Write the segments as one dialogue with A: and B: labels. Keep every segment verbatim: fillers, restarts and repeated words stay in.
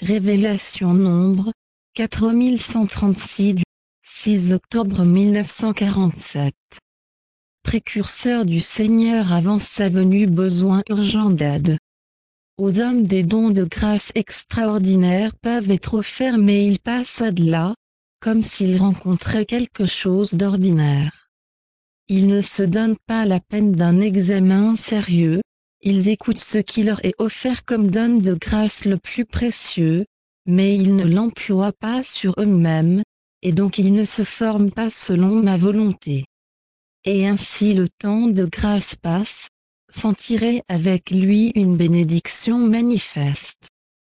A: Révélation nombre quatre mille cent trente-six du six octobre mille neuf cent quarante-sept. Précurseur du Seigneur avant sa venue, besoin urgent d'aide. Aux hommes des dons de grâce extraordinaires peuvent être offerts, mais ils passent au-delà, comme s'ils rencontraient quelque chose d'ordinaire. Ils ne se donnent pas la peine d'un examen sérieux, ils écoutent ce qui leur est offert comme don de grâce le plus précieux, mais ils ne l'emploient pas sur eux-mêmes, et donc ils ne se forment pas selon ma volonté. Et ainsi le temps de grâce passe, sans tirer avec lui une bénédiction manifeste.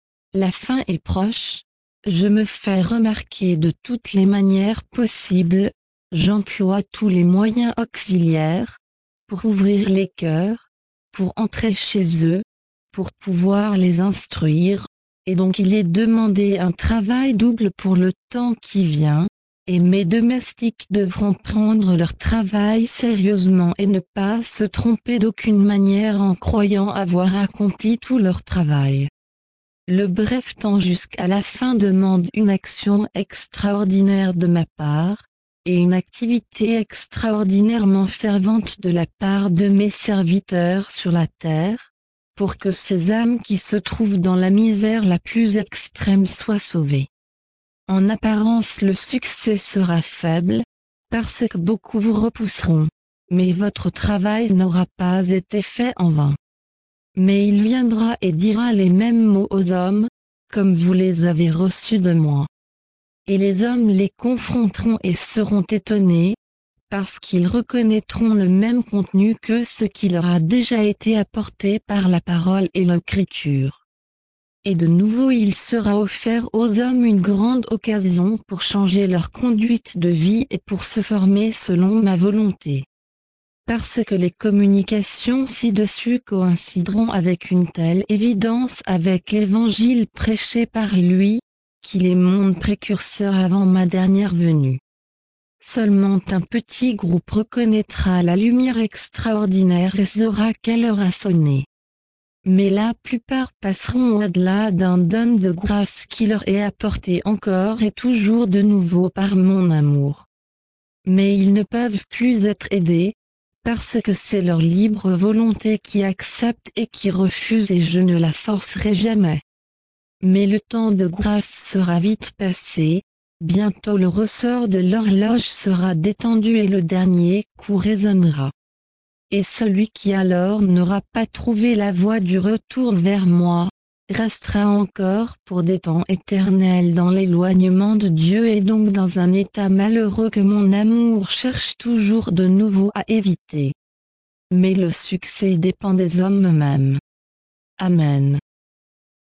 A: La fin est proche, je me fais remarquer de toutes les manières possibles, j'emploie tous les moyens auxiliaires, pour ouvrir les cœurs, pour entrer chez eux, pour pouvoir les instruire, et donc il est demandé un travail double pour le temps qui vient, et mes domestiques devront prendre leur travail sérieusement et ne pas se tromper d'aucune manière en croyant avoir accompli tout leur travail. Le bref temps jusqu'à la fin demande une action extraordinaire de ma part, et une activité extraordinairement fervente de la part de mes serviteurs sur la terre, pour que ces âmes qui se trouvent dans la misère la plus extrême soient sauvées. En apparence le succès sera faible, parce que beaucoup vous repousseront, mais votre travail n'aura pas été fait en vain. Mais il viendra et dira les mêmes mots aux hommes, comme vous les avez reçus de moi. Et les hommes les confronteront et seront étonnés, parce qu'ils reconnaîtront le même contenu que ce qui leur a déjà été apporté par la parole et l'écriture. Et de nouveau il sera offert aux hommes une grande occasion pour changer leur conduite de vie et pour se former selon ma volonté. Parce que les communications ci-dessus coïncideront avec une telle évidence avec l'évangile prêché par lui, qu'il est mon précurseur avant ma dernière venue. Seulement un petit groupe reconnaîtra la lumière extraordinaire et saura quelle heure a sonné. Mais la plupart passeront au-delà d'un don de grâce qui leur est apporté encore et toujours de nouveau par mon amour. Mais ils ne peuvent plus être aidés, parce que c'est leur libre volonté qui accepte et qui refuse et je ne la forcerai jamais. Mais le temps de grâce sera vite passé, bientôt le ressort de l'horloge sera détendu et le dernier coup résonnera. Et celui qui alors n'aura pas trouvé la voie du retour vers moi, restera encore pour des temps éternels dans l'éloignement de Dieu et donc dans un état malheureux que mon amour cherche toujours de nouveau à éviter. Mais le succès dépend des hommes eux-mêmes. Amen.